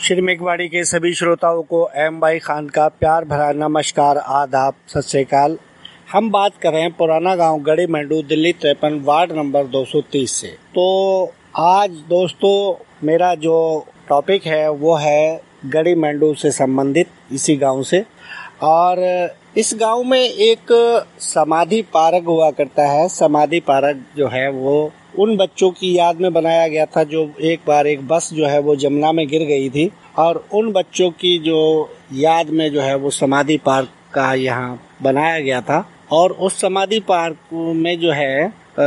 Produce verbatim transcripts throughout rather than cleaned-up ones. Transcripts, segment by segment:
श्रीमेघवाड़ी के सभी श्रोताओं को एम भाई खान का प्यार भरा नमस्कार, आदाब, सत श्री अकाल। हम बात कर रहे हैं पुराना गांव गड़ी मेंढू, दिल्ली तिरपन, वार्ड नंबर दो सौ तीस से। तो आज दोस्तों मेरा जो टॉपिक है वो है गड़ी मेंढू से संबंधित इसी गांव से। और इस गांव में एक समाधि पार्क हुआ करता है। समाधि पार्क जो है वो उन बच्चों की याद में बनाया गया था जो एक बार एक बस जो है वो जमुना में गिर गई थी, और उन बच्चों की जो याद में जो है वो समाधि पार्क का यहाँ बनाया गया था। और उस समाधि पार्क में जो है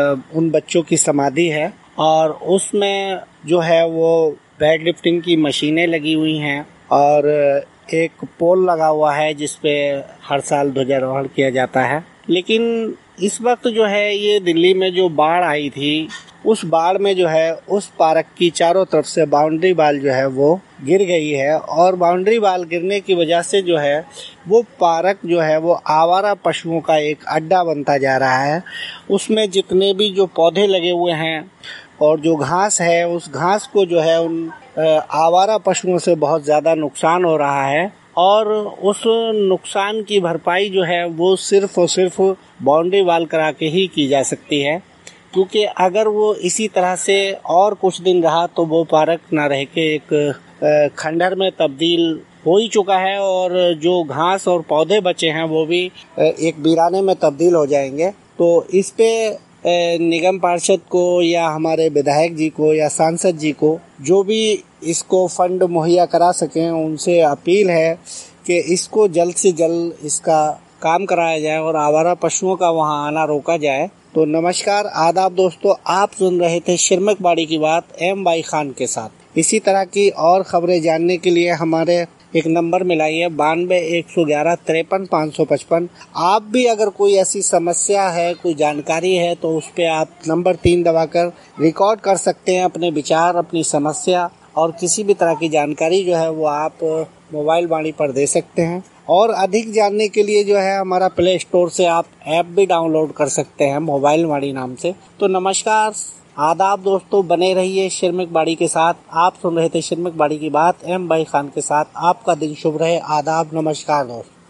उन बच्चों की समाधि है, और उसमें जो है वो वेट लिफ्टिंग की मशीनें लगी हुई हैं, और एक पोल लगा हुआ है जिसपे हर साल ध्वजारोहण किया जाता है। लेकिन इस वक्त जो है ये दिल्ली में जो बाढ़ आई थी, उस बाढ़ में जो है उस पार्क की चारों तरफ से बाउंड्री वाल जो है वो गिर गई है, और बाउंड्री वाल गिरने की वजह से जो है वो पार्क जो है वो आवारा पशुओं का एक अड्डा बनता जा रहा है। उसमें जितने भी जो पौधे लगे हुए हैं और जो घास है, उस घास को जो है उन आवारा पशुओं से बहुत ज़्यादा नुकसान हो रहा है, और उस नुकसान की भरपाई जो है वो सिर्फ और सिर्फ बाउंड्री वाल करा के ही की जा सकती है। क्योंकि अगर वो इसी तरह से और कुछ दिन रहा तो वो पार्क ना रह के एक खंडहर में तब्दील हो ही चुका है, और जो घास और पौधे बचे हैं वो भी एक वीराने में तब्दील हो जाएंगे। तो इस पे निगम पार्षद को या हमारे विधायक जी को या सांसद जी को जो भी इसको फंड मुहैया करा सकें, उनसे अपील है कि इसको जल्द से जल्द इसका काम कराया जाए और आवारा पशुओं का वहां आना रोका जाए। तो नमस्कार, आदाब दोस्तों, आप सुन रहे थे श्रीमेघवाड़ी की बात एम भाई खान के साथ। इसी तरह की और खबरें जानने के लिए हमारे एक नंबर मिलाइए बानवे एक सौ ग्यारह तिरपन पाँच सौ पचपन। आप भी अगर कोई ऐसी समस्या है, कोई जानकारी है, तो उस पे आप नंबर तीन दबाकर रिकॉर्ड कर सकते हैं अपने विचार, अपनी समस्या, और किसी भी तरह की जानकारी जो है वो आप मोबाइल वाणी पर दे सकते हैं। और अधिक जानने के लिए जो है हमारा प्ले स्टोर से आप ऐप भी डाउनलोड कर सकते हैं मोबाइल वाणी नाम से। तो नमस्कार, आदाब दोस्तों, बने रहिए श्रीमेघवाड़ी के साथ। आप सुन रहे थे श्रीमेघवाड़ी की बात एम भाई खान के साथ। आपका दिन शुभ रहे। आदाब, नमस्कार दोस्तों।